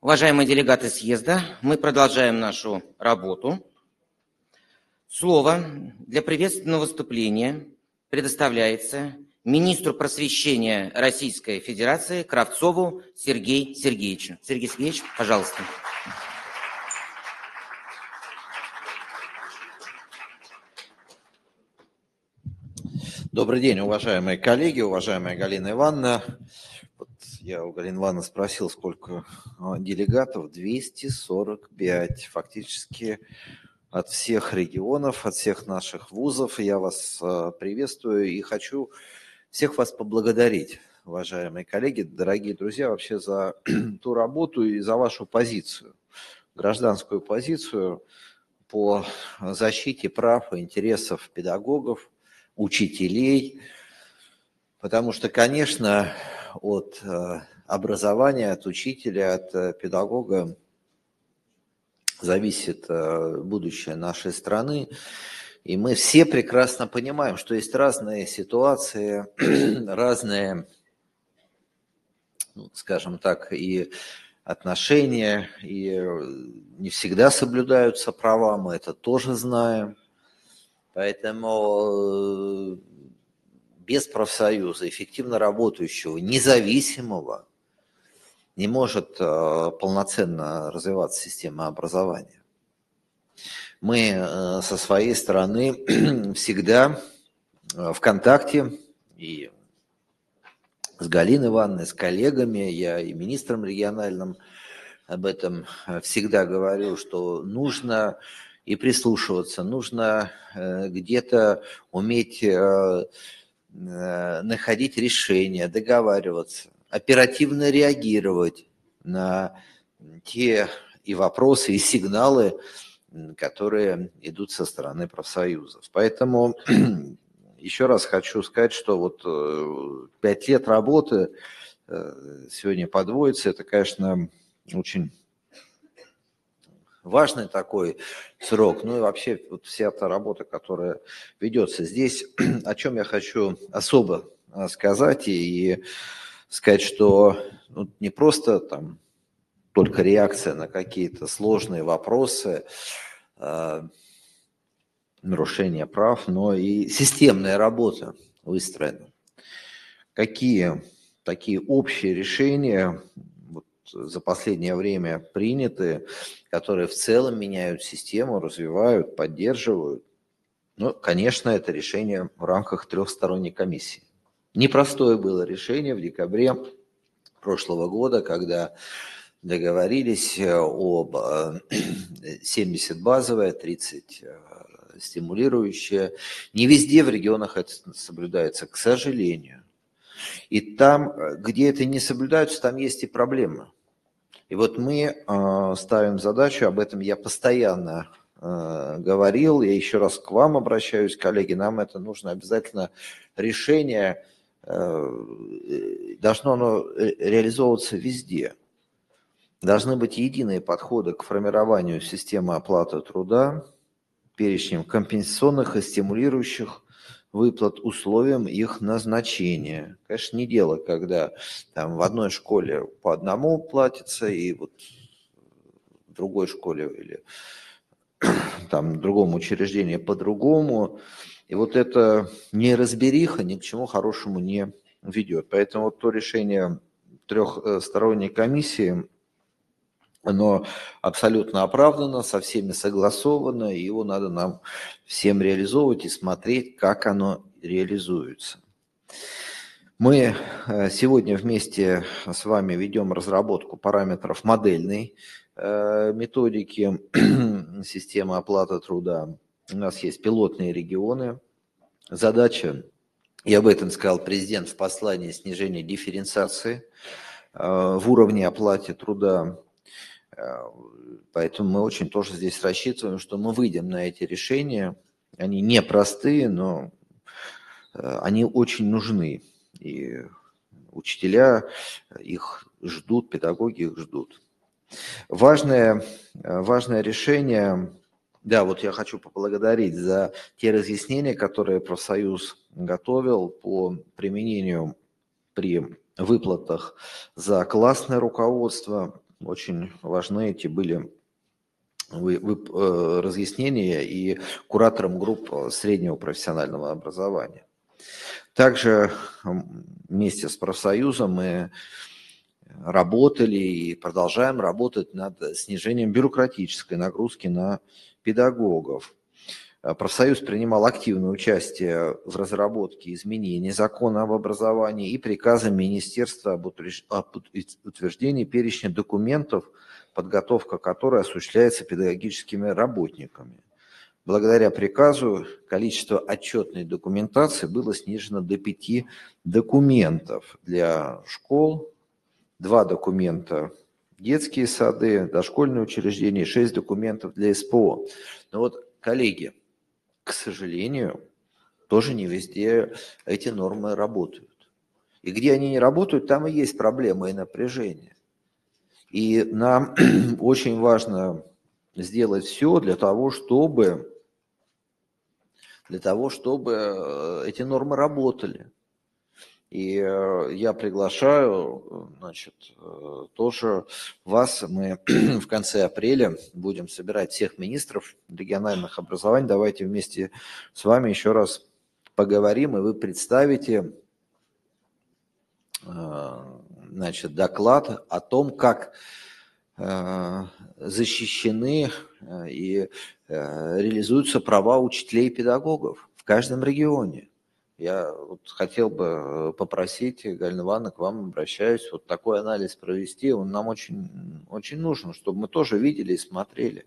Уважаемые делегаты съезда, мы продолжаем нашу работу. Слово для приветственного выступления предоставляется министру просвещения Российской Федерации Кравцову Сергею Сергеевичу. Сергей Сергеевич, пожалуйста. Добрый день, уважаемые коллеги, уважаемая Галина Ивановна. Вот я у Галины Ивановны спросил, сколько делегатов. 245, фактически от всех регионов, от всех наших вузов. Я вас приветствую и хочу всех вас поблагодарить, уважаемые коллеги, дорогие друзья, вообще за ту работу и за вашу позицию, гражданскую позицию по защите прав и интересов педагогов, учителей, потому что, конечно, от образования, от учителя, от педагога зависит будущее нашей страны, и мы все прекрасно понимаем, что есть разные ситуации, разные, скажем так, и отношения, и не всегда соблюдаются права, мы это тоже знаем. Поэтому без профсоюза, эффективно работающего, независимого, не может полноценно развиваться система образования. Мы со своей стороны всегда в контакте и с Галиной Ивановной, с коллегами, я и министром региональным об этом всегда говорю, что нужно и прислушиваться, нужно где-то уметь находить решения, договариваться, оперативно реагировать на те и вопросы, и сигналы, которые идут со стороны профсоюзов. Поэтому еще раз хочу сказать, что вот 5 лет работы сегодня подводится, это, конечно, очень важный такой срок, ну и вообще вот вся та работа, которая ведется здесь, о чем я хочу особо сказать и сказать, что не просто там только реакция на какие-то сложные вопросы, нарушения прав, но и системная работа выстроена. Какие такие общие решения за последнее время приняты, которые в целом меняют систему, развивают, поддерживают. Ну, конечно, это решение в рамках трехсторонней комиссии. Непростое было решение в декабре прошлого года, когда договорились об 70 базовое, 30 стимулирующее. Не везде в регионах это соблюдается, к сожалению. И там, где это не соблюдается, там есть и проблемы. И вот мы ставим задачу, об этом я постоянно говорил, я еще раз к вам обращаюсь, коллеги, нам это нужно обязательно решение, должно оно реализовываться везде. Должны быть единые подходы к формированию системы оплаты труда, перечнем компенсационных и стимулирующих выплат, условиям их назначения. Конечно, не дело, когда там в одной школе по одному платится, и вот в другой школе или там в другом учреждении по-другому. И вот эта неразбериха ни к чему хорошему не ведет. Поэтому вот то решение трехсторонней комиссии, оно абсолютно оправдано, со всеми согласовано, и его надо нам всем реализовывать и смотреть, как оно реализуется. Мы сегодня вместе с вами ведем разработку параметров модельной методики системы оплаты труда. У нас есть пилотные регионы. Задача, и об этом сказал президент в послании, снижения дифференциации в уровне оплаты труда. Поэтому мы очень тоже здесь рассчитываем, что мы выйдем на эти решения. Они непростые, но они очень нужны. И учителя их ждут, педагоги их ждут. Важное решение, да, вот я хочу поблагодарить за те разъяснения, которые профсоюз готовил по применению при выплатах за классное руководство, очень важны эти были разъяснения и кураторам групп среднего профессионального образования. Также вместе с профсоюзом мы работали и продолжаем работать над снижением бюрократической нагрузки на педагогов. Профсоюз принимал активное участие в разработке изменений закона об образовании и приказа Министерства об утверждении перечня документов, подготовка которой осуществляется педагогическими работниками. Благодаря приказу количество отчетной документации было снижено до 5 документов для школ, 2 документа детские сады, дошкольные учреждения, 6 документов для СПО. Но вот, коллеги, к сожалению, тоже не везде эти нормы работают. И где они не работают, там и есть проблемы и напряжение. И нам очень важно сделать все для того, чтобы эти нормы работали. И я приглашаю, значит, тоже вас. Мы в конце апреля будем собирать всех министров региональных образований. Давайте вместе с вами еще раз поговорим, и вы представите, значит, доклад о том, как защищены и реализуются права учителей и педагогов в каждом регионе. Я вот хотел бы попросить, Галина Ивановна, к вам обращаюсь, вот такой анализ провести, он нам очень, очень нужен, чтобы мы тоже видели и смотрели.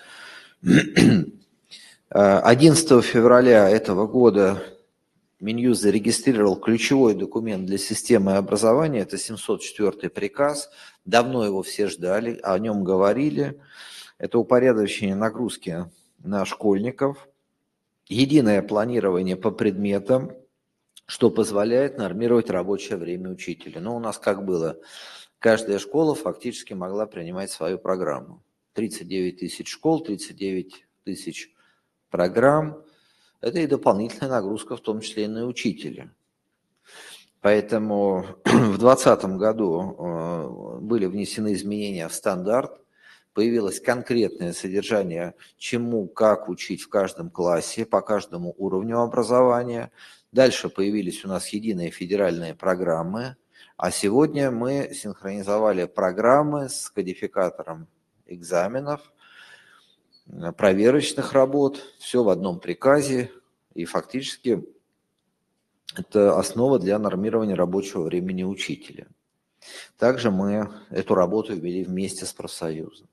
11 февраля этого года Минюст зарегистрировал ключевой документ для системы образования, это 704 приказ, давно его все ждали, о нем говорили. Это упорядочение нагрузки на школьников, единое планирование по предметам, что позволяет нормировать рабочее время учителя. Но у нас как было, каждая школа фактически могла принимать свою программу. 39 тысяч школ, 39 тысяч программ. Это и дополнительная нагрузка, в том числе и на учителя. Поэтому в 2020 году были внесены изменения в стандарт, появилось конкретное содержание, чему, как учить в каждом классе, по каждому уровню образования. Дальше появились у нас единые федеральные программы, а сегодня мы синхронизовали программы с кодификатором экзаменов, проверочных работ, все в одном приказе, и фактически это основа для нормирования рабочего времени учителя. Также мы эту работу вели вместе с профсоюзом.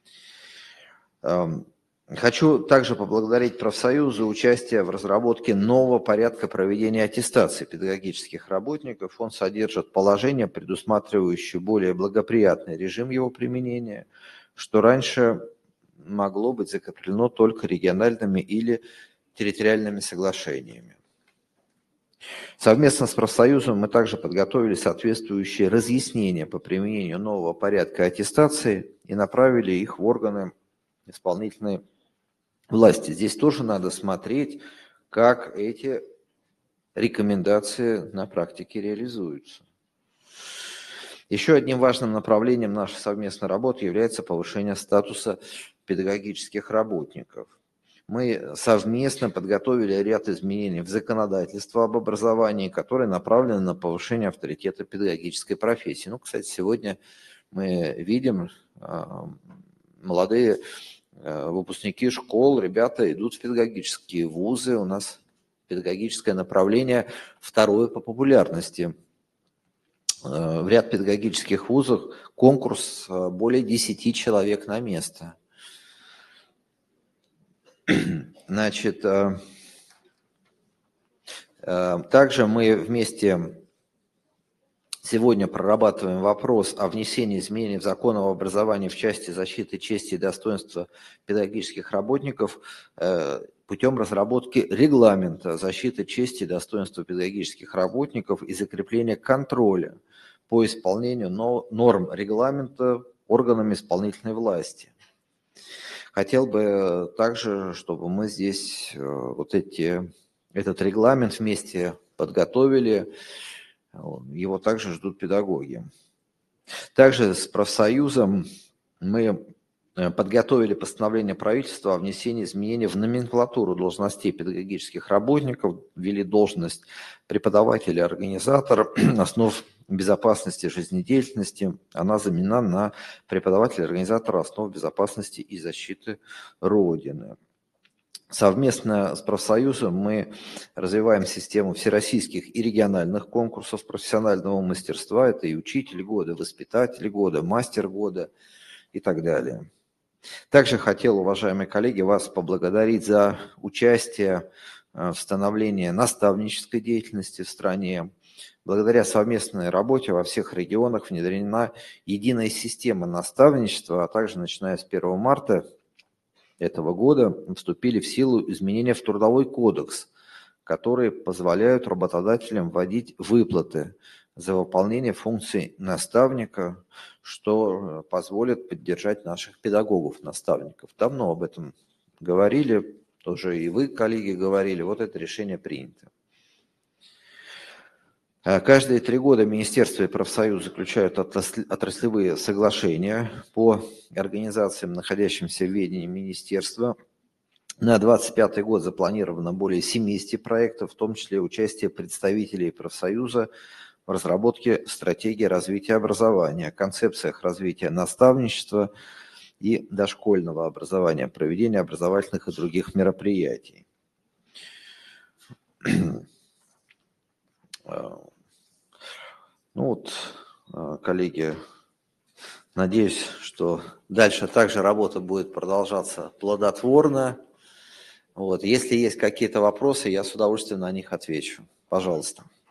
Хочу также поблагодарить профсоюз за участие в разработке нового порядка проведения аттестации педагогических работников. Он содержит положения, предусматривающие более благоприятный режим его применения, что раньше могло быть закреплено только региональными или территориальными соглашениями. Совместно с профсоюзом мы также подготовили соответствующие разъяснения по применению нового порядка аттестации и направили их в органы исполнительной власти. Здесь тоже надо смотреть, как эти рекомендации на практике реализуются. Еще одним важным направлением нашей совместной работы является повышение статуса педагогических работников. Мы совместно подготовили ряд изменений в законодательство об образовании, которые направлены на повышение авторитета педагогической профессии. Ну, кстати, сегодня мы видим, молодые выпускники школ, ребята идут в педагогические вузы. У нас педагогическое направление второе по популярности. В ряд педагогических вузов конкурс более 10 человек на место. Значит, также мы вместе сегодня прорабатываем вопрос о внесении изменений в закон об образовании в части защиты чести и достоинства педагогических работников путем разработки регламента защиты чести и достоинства педагогических работников и закрепления контроля по исполнению норм регламента органами исполнительной власти. Хотел бы также, чтобы мы здесь этот регламент вместе подготовили. Его также ждут педагоги. Также с профсоюзом мы подготовили постановление правительства о внесении изменений в номенклатуру должностей педагогических работников, ввели должность преподавателя-организатора основ безопасности жизнедеятельности. Она заменена на преподавателя-организатора основ безопасности и защиты Родины. Совместно с профсоюзом мы развиваем систему всероссийских и региональных конкурсов профессионального мастерства. Это и учитель года, воспитатель года, мастер года и так далее. Также хотел, уважаемые коллеги, вас поблагодарить за участие в становлении наставнической деятельности в стране. Благодаря совместной работе во всех регионах внедрена единая система наставничества, а также начиная с 1 марта этого года вступили в силу изменения в Трудовой кодекс, которые позволяют работодателям вводить выплаты за выполнение функций наставника, что позволит поддержать наших педагогов-наставников. Давно об этом говорили, тоже и вы, коллеги, говорили, вот это решение принято. Каждые 3 года министерства и профсоюзы заключают отраслевые соглашения по организациям, находящимся в ведении министерства. На 2025 год запланировано более 70 проектов, в том числе участие представителей профсоюза в разработке стратегии развития образования, концепциях развития наставничества и дошкольного образования, проведения образовательных и других мероприятий. Ну вот, коллеги, надеюсь, что дальше также работа будет продолжаться плодотворно. Вот. Если есть какие-то вопросы, я с удовольствием на них отвечу. Пожалуйста.